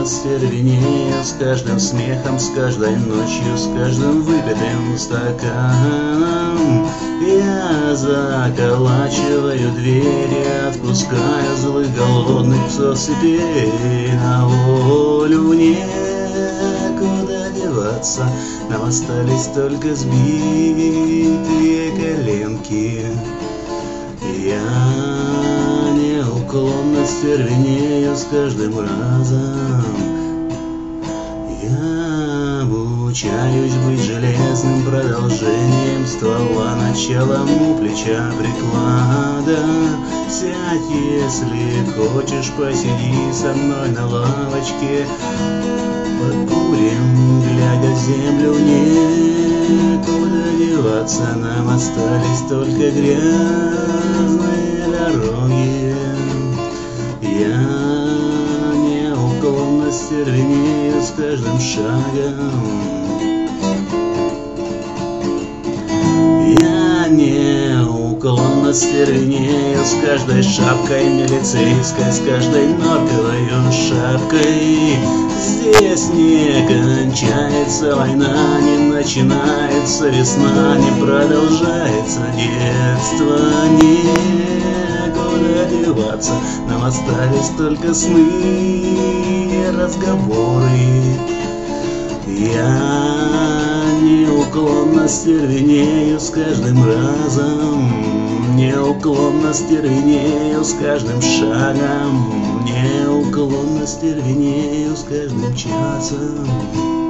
стервенею с каждым смехом, с каждой ночью, с каждым выпитым стаканом. Я заколачиваю двери, отпускаю злых голодных псов теперь на волю. Некуда деваться, нам остались только сбитые коленки. Я неуклонно стервенею с каждым разом. Я обучаюсь быть железным продолжением ствола, началом у плеча приклада. Сядь, если хочешь, посиди со мной на лавочке, покурим, глядя в землю. Некуда деваться, нам остались только грязные дороги. Я неуклонно стервенею с каждым шагом. Я неуклонно стервенею с каждой шапкой милицейской, с каждой норковой шапкой. Здесь не кончается война, не начинается весна, не продолжается детство. Некуда деваться, нам остались только сны и разговоры. Я неуклонно стервенею с каждым разом, неуклонно стервенею с каждым шагом, неуклонно стервенею с каждым часом.